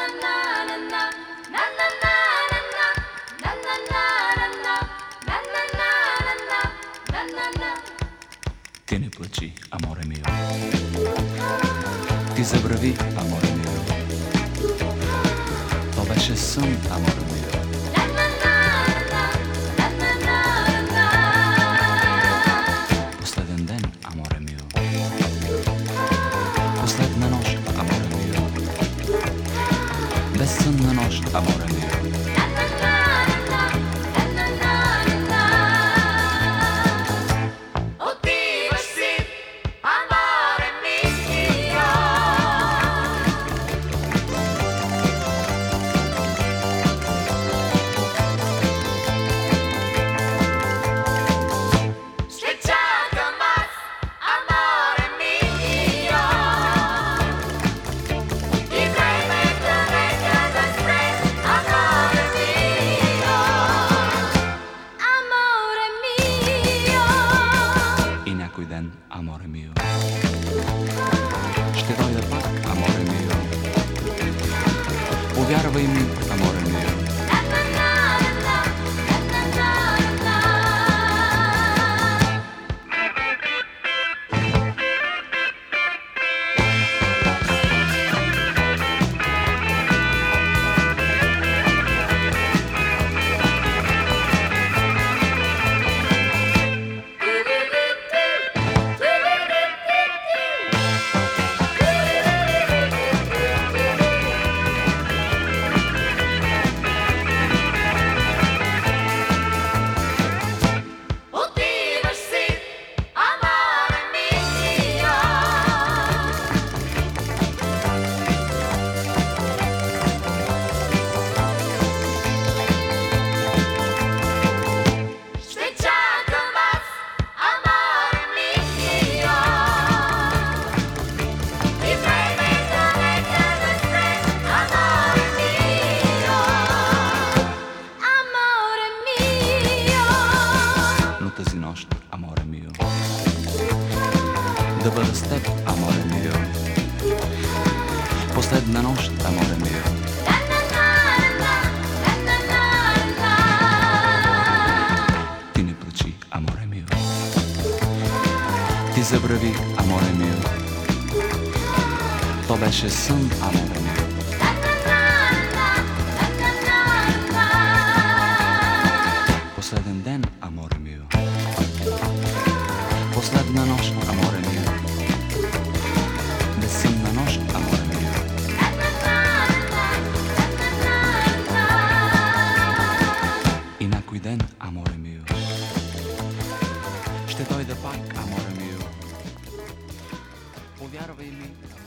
Ти не плачи, аморе мио. Ти забрави, аморе мио. То беше сън, аморе мио. Последен ден, аморе мио. Последна нощ, аморе мио. Безсънна нощ, аморе мио. Някой ден, аморе мио. Ще дойда пак, аморе мио. Повярвай ми, аморе мио. Тази нощ, аморе мио. Да бъда с теб, аморе мио. Последна нощ, аморе мио. Ти не плачи, аморе мио. Ти забрави, аморе мио. То беше сън, аморе мио. Последен ден, аморе мио. Последна нощ, аморе мио. Безсънна нощ, аморе мио. И някой ден, аморе мио. Ще дойда пак, аморе мио. Повярвай ми.